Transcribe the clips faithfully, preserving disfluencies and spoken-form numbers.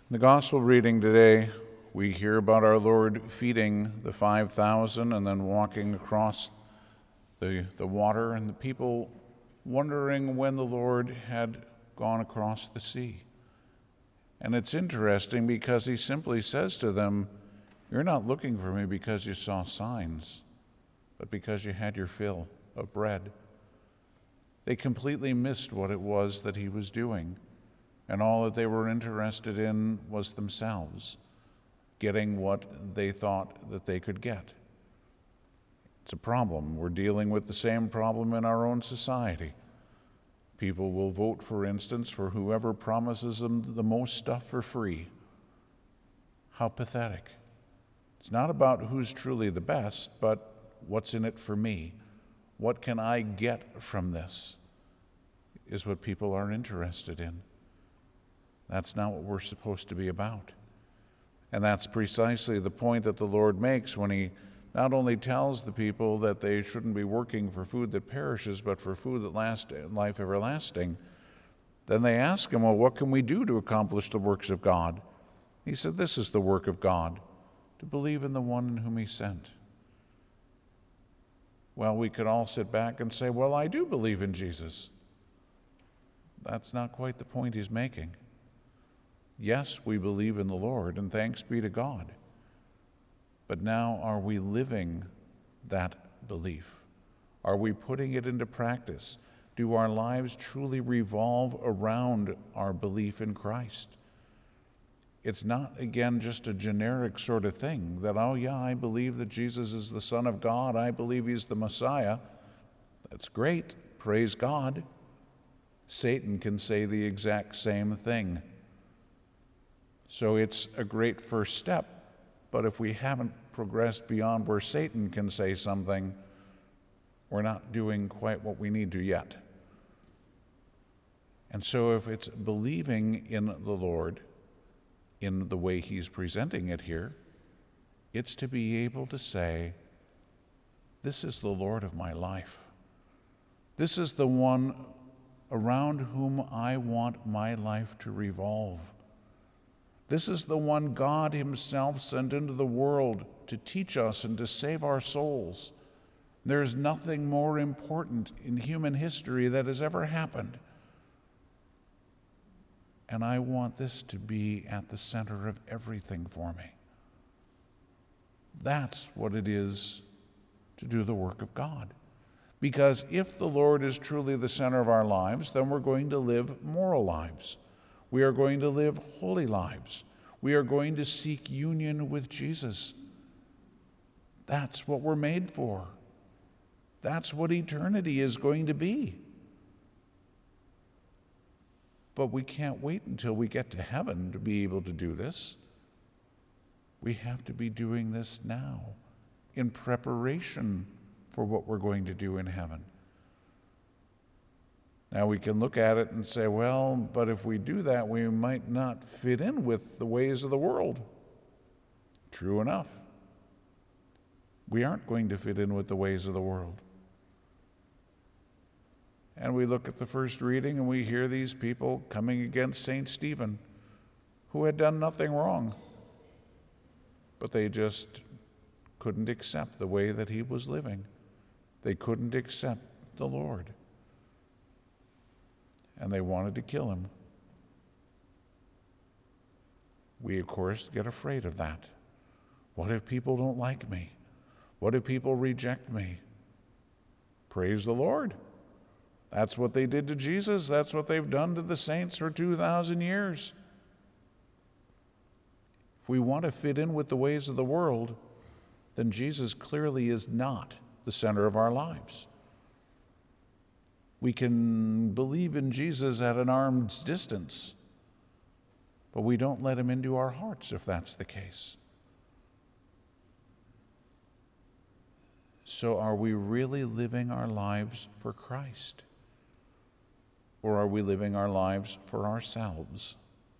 In the gospel reading today, we hear about our Lord feeding the five thousand and then walking across the, the water, and the people wondering when the Lord had gone across the sea. And it's interesting because he simply says to them, "You're not looking for me because you saw signs, but because you had your fill of bread." They completely missed what it was that he was doing, and all that they were interested in was themselves, getting what they thought that they could get. It's a problem. We're dealing with the same problem in our own society. People will vote, for instance, for whoever promises them the most stuff for free. How pathetic. It's not about who's truly the best, but what's in it for me? What can I get from this? Is what people are interested in. That's not what we're supposed to be about. And that's precisely the point that the Lord makes when he not only tells the people that they shouldn't be working for food that perishes, but for food that lasts life everlasting. Then they ask him, well, what can we do to accomplish the works of God? He said, this is the work of God, to believe in the one in whom he sent. Well, we could all sit back and say, well, I do believe in Jesus. That's not quite the point he's making. Yes, we believe in the Lord, and thanks be to God. But now, are we living that belief? Are we putting it into practice? Do our lives truly revolve around our belief in Christ? It's not, again, just a generic sort of thing that, oh yeah, I believe that Jesus is the Son of God. I believe he's the Messiah. That's great. Praise God. Satan can say the exact same thing. So it's a great first step. But if we haven't progressed beyond where Satan can say something, we're not doing quite what we need to yet. And so if it's believing in the Lord in the way he's presenting it here, it's to be able to say, this is the Lord of my life. This is the one around whom I want my life to revolve. This is the one God himself sent into the world to teach us and to save our souls. There's nothing more important in human history that has ever happened. And I want this to be at the center of everything for me. That's what it is to do the work of God. Because if the Lord is truly the center of our lives, then we're going to live moral lives. We are going to live holy lives. We are going to seek union with Jesus. That's what we're made for. That's what eternity is going to be. But we can't wait until we get to heaven to be able to do this. We have to be doing this now in preparation for what we're going to do in heaven. Now we can look at it and say, well, but if we do that, we might not fit in with the ways of the world. True enough. We aren't going to fit in with the ways of the world. And we look at the first reading and we hear these people coming against Saint Stephen, who had done nothing wrong, but they just couldn't accept the way that he was living. They couldn't accept the Lord. And they wanted to kill him. We, of course, get afraid of that. What if people don't like me? What if people reject me? Praise the Lord. That's what they did to Jesus. That's what they've done to the saints for two thousand years. If we want to fit in with the ways of the world, then Jesus clearly is not the center of our lives. We can believe in Jesus at an arm's distance, but we don't let him into our hearts if that's the case. So are we really living our lives for Christ? Or are we living our lives for ourselves?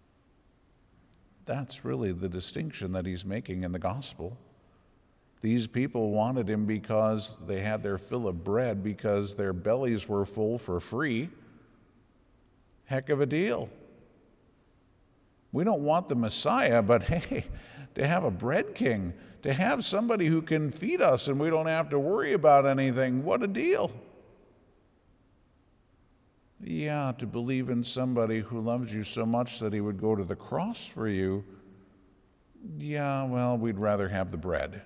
That's really the distinction that he's making in the gospel. These people wanted him because they had their fill of bread, because their bellies were full for free. Heck of a deal. We don't want the Messiah, but hey, to have a bread king, to have somebody who can feed us and we don't have to worry about anything, what a deal. Yeah, to believe in somebody who loves you so much that he would go to the cross for you, yeah, well, we'd rather have the bread.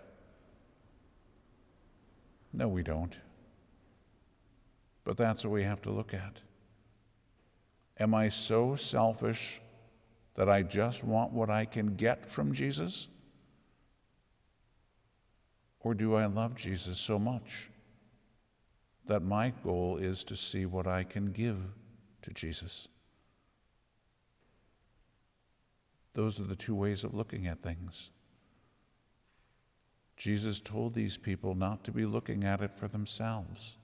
No, we don't. But that's what we have to look at. Am I so selfish that I just want what I can get from Jesus? Or do I love Jesus so much that my goal is to see what I can give to Jesus? Those are the two ways of looking at things. Jesus told these people not to be looking at it for themselves,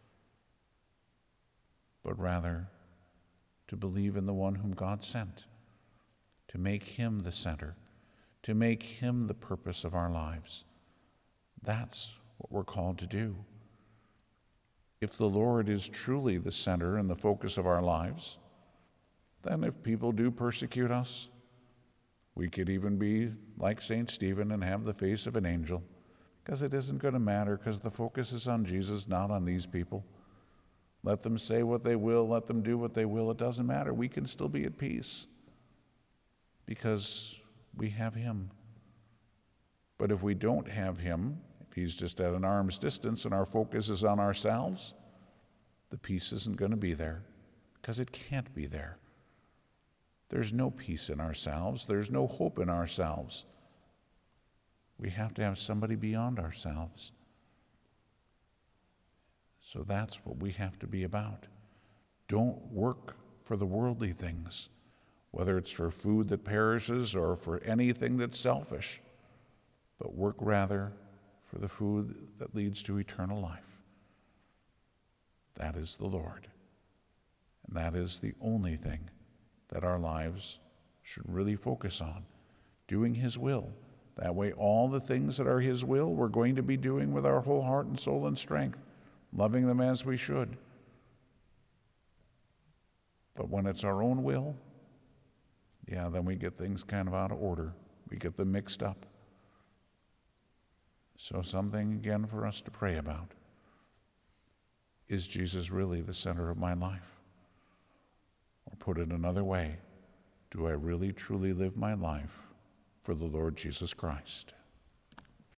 but rather to believe in the one whom God sent, to make him the center, to make him the purpose of our lives. That's what we're called to do. If the Lord is truly the center and the focus of our lives, then if people do persecute us, we could even be like Saint Stephen and have the face of an angel, because it isn't going to matter, because the focus is on Jesus, not on these people. Let them say what they will, let them do what they will, it doesn't matter. We can still be at peace because we have him. But if we don't have him, if he's just at an arm's distance and our focus is on ourselves, the peace isn't going to be there, because it can't be there. There's no peace in ourselves. There's no hope in ourselves. We have to have somebody beyond ourselves. So that's what we have to be about. Don't work for the worldly things, whether it's for food that perishes or for anything that's selfish, but work rather for the food that leads to eternal life. That is the Lord. And that is the only thing that our lives should really focus on, doing his will. That way all the things that are his will we're going to be doing with our whole heart and soul and strength, loving them as we should. But when it's our own will, yeah, then we get things kind of out of order. We get them mixed up. So something again for us to pray about. Is Jesus really the center of my life? Or put it another way, do I really truly live my life for the Lord Jesus Christ?